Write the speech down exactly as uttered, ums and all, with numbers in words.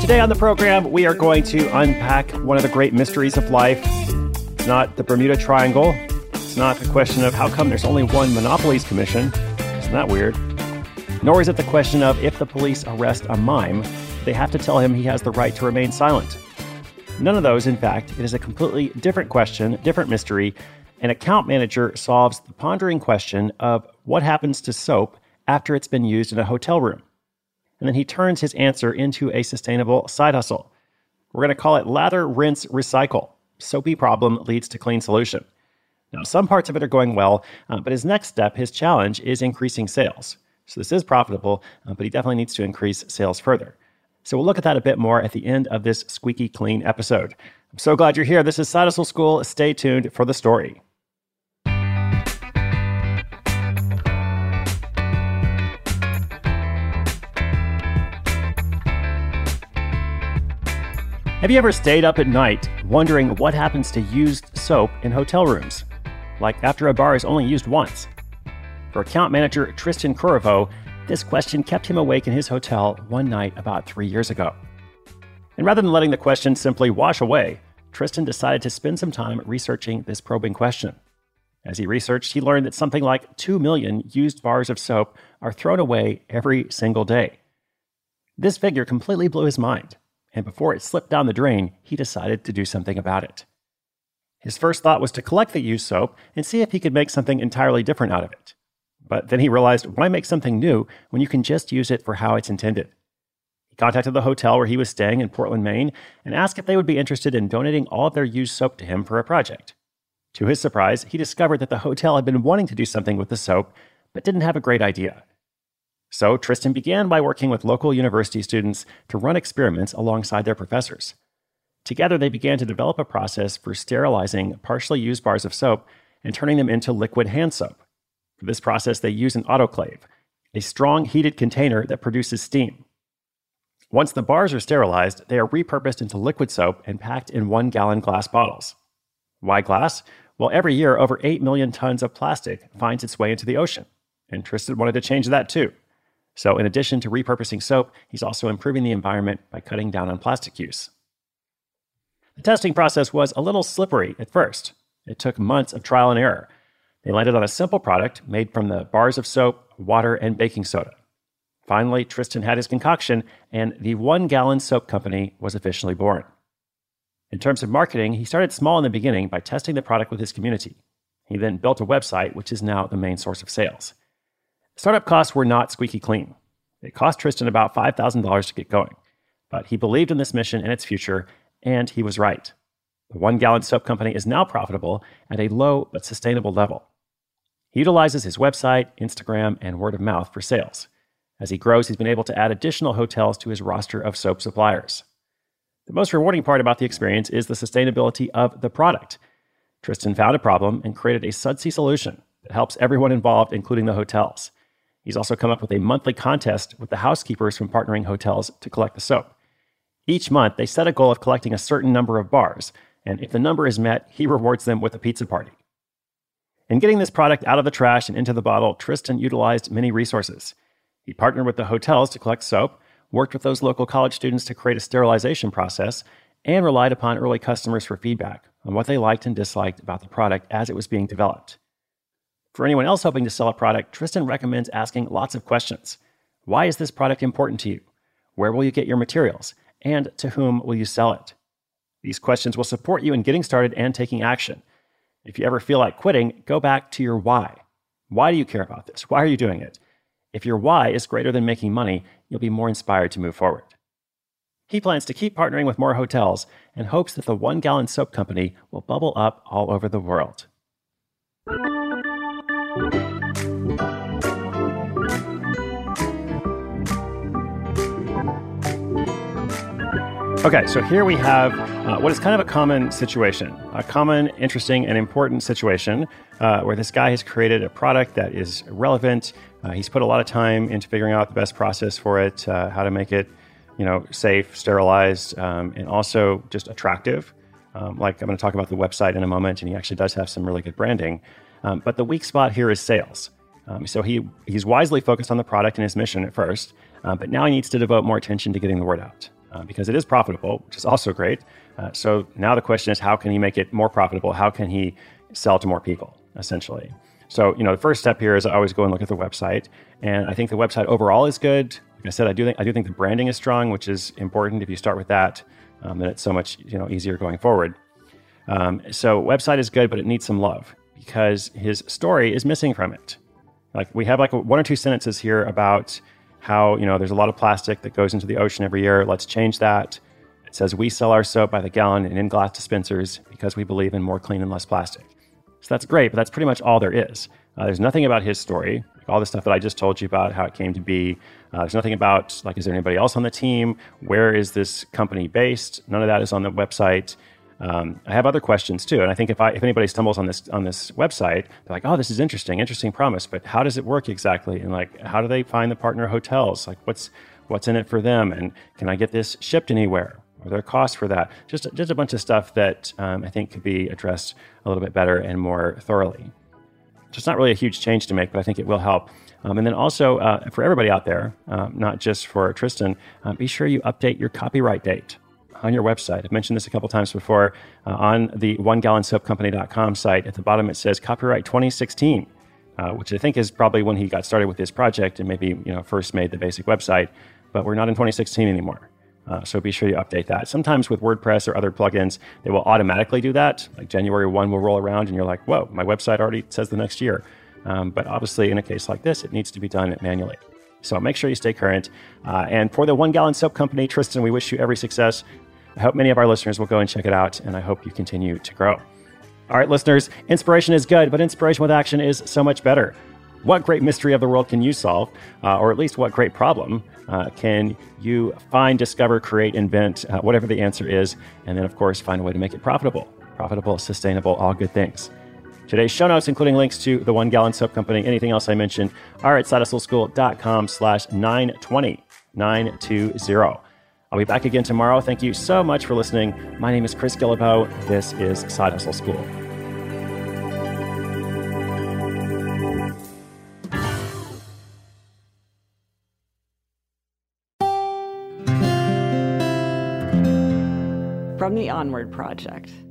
Today on the program, we are going to unpack one of the great mysteries of life. It's not the Bermuda Triangle. It's not the question of how come there's only one Monopolies Commission. Isn't that weird? Nor is it the question of if the police arrest a mime, they have to tell him he has the right to remain silent. None of those, in fact. It is a completely different question, different mystery. An account manager solves the pondering question of what happens to soap after it's been used in a hotel room. And then he turns his answer into a sustainable side hustle. We're going to call it lather, rinse, recycle. Soapy problem leads to clean solution. Now, some parts of it are going well, uh, but his next step, his challenge, is increasing sales. So this is profitable, uh, but he definitely needs to increase sales further. So we'll look at that a bit more at the end of this squeaky clean episode. I'm so glad you're here. This is Side Hustle School. Stay tuned for the story. Have you ever stayed up at night wondering what happens to used soap in hotel rooms? Like after a bar is only used once. For account manager Tristan Corriveau, this question kept him awake in his hotel one night about three years ago. And rather than letting the question simply wash away, Tristan decided to spend some time researching this probing question. As he researched, he learned that something like two million used bars of soap are thrown away every single day. This figure completely blew his mind. And before it slipped down the drain, he decided to do something about it. His first thought was to collect the used soap and see if he could make something entirely different out of it. But then he realized, why make something new when you can just use it for how it's intended? He contacted the hotel where he was staying in Portland, Maine, and asked if they would be interested in donating all of their used soap to him for a project. To his surprise, he discovered that the hotel had been wanting to do something with the soap, but didn't have a great idea. So Tristan began by working with local university students to run experiments alongside their professors. Together, they began to develop a process for sterilizing partially used bars of soap and turning them into liquid hand soap. For this process, they use an autoclave, a strong heated container that produces steam. Once the bars are sterilized, they are repurposed into liquid soap and packed in one-gallon glass bottles. Why glass? Well, every year, over eight million tons of plastic finds its way into the ocean, and Tristan wanted to change that too. So in addition to repurposing soap, he's also improving the environment by cutting down on plastic use. The testing process was a little slippery at first. It took months of trial and error. They landed on a simple product made from the bars of soap, water, and baking soda. Finally, Tristan had his concoction, and the one-gallon soap company was officially born. In terms of marketing, he started small in the beginning by testing the product with his community. He then built a website, which is now the main source of sales. Startup costs were not squeaky clean. It cost Tristan about five thousand dollars to get going. But he believed in this mission and its future, and he was right. The one-gallon soap company is now profitable at a low but sustainable level. He utilizes his website, Instagram, and word of mouth for sales. As he grows, he's been able to add additional hotels to his roster of soap suppliers. The most rewarding part about the experience is the sustainability of the product. Tristan found a problem and created a sudsy solution that helps everyone involved, including the hotels. He's also come up with a monthly contest with the housekeepers from partnering hotels to collect the soap. Each month, they set a goal of collecting a certain number of bars, and if the number is met, he rewards them with a pizza party. In getting this product out of the trash and into the bottle, Tristan utilized many resources. He partnered with the hotels to collect soap, worked with those local college students to create a sterilization process, and relied upon early customers for feedback on what they liked and disliked about the product as it was being developed. For anyone else hoping to sell a product, Tristan recommends asking lots of questions. Why is this product important to you? Where will you get your materials? And to whom will you sell it? These questions will support you in getting started and taking action. If you ever feel like quitting, go back to your why. Why do you care about this? Why are you doing it? If your why is greater than making money, you'll be more inspired to move forward. He plans to keep partnering with more hotels and hopes that the one-gallon soap company will bubble up all over the world. Okay, so here we have uh, what is kind of a common situation, a common, interesting, and important situation uh, where this guy has created a product that is relevant. Uh, he's put a lot of time into figuring out the best process for it, uh, how to make it, you know, safe, sterilized, um, and also just attractive. Um, like I'm going to talk about the website in a moment, and he actually does have some really good branding. Um, but the weak spot here is sales. Um, so he he's wisely focused on the product and his mission at first, uh, but now he needs to devote more attention to getting the word out. uh, because it is profitable, which is also great. Uh, so now the question is, how can he make it more profitable? How can he sell to more people, essentially? So, you know, the first step here is I always go and look at the website. And I think the website overall is good. Like I said, I do think I do think the branding is strong, which is important. If you start with that, um, then it's so much, you know, easier going forward. Um, so website is good, but it needs some love because his story is missing from it. Like we have like one or two sentences here about how, you know, there's a lot of plastic that goes into the ocean every year. Let's change that. It says we sell our soap by the gallon and in glass dispensers because we believe in more clean and less plastic. So that's great, but that's pretty much all there is. Uh, there's nothing about his story, like all the stuff that I just told you about, how it came to be. Uh, there's nothing about, like, is there anybody else on the team? Where is this company based? None of that is on the website. Um, I have other questions too, and I think if I if anybody stumbles on this on this website, they're like, "Oh, this is interesting, interesting promise." But how does it work exactly? And like, how do they find the partner hotels? Like, what's what's in it for them? And can I get this shipped anywhere? Are there costs for that? Just just a bunch of stuff that um, I think could be addressed a little bit better and more thoroughly. So it's not really a huge change to make, but I think it will help. Um, and then also uh, for everybody out there, um, not just for Tristan, uh, be sure you update your copyright date on your website. I've mentioned this a couple times before. Uh, on the one gallon soap company dot com site, at the bottom it says copyright twenty sixteen, uh, which I think is probably when he got started with this project and maybe, you know, first made the basic website. But we're not in twenty sixteen anymore. Uh, so be sure you update that. Sometimes with WordPress or other plugins, they will automatically do that. Like January first will roll around and you're like, whoa, my website already says the next year. Um, but obviously in a case like this, it needs to be done manually. So make sure you stay current. Uh, and for the One Gallon Soap Company, Tristan, we wish you every success. I hope many of our listeners will go and check it out, and I hope you continue to grow. All right, listeners, inspiration is good, but inspiration with action is so much better. What great mystery of the world can you solve? Uh, or at least what great problem uh, can you find, discover, create, invent, uh, whatever the answer is, and then, of course, find a way to make it profitable. Profitable, sustainable, all good things. Today's show notes, including links to the One Gallon Soap Company, anything else I mentioned, are at sidehustleschool.com slash 920, 920. I'll be back again tomorrow. Thank you so much for listening. My name is Chris Guillebeau. This is Side Hustle School. From the Onward Project.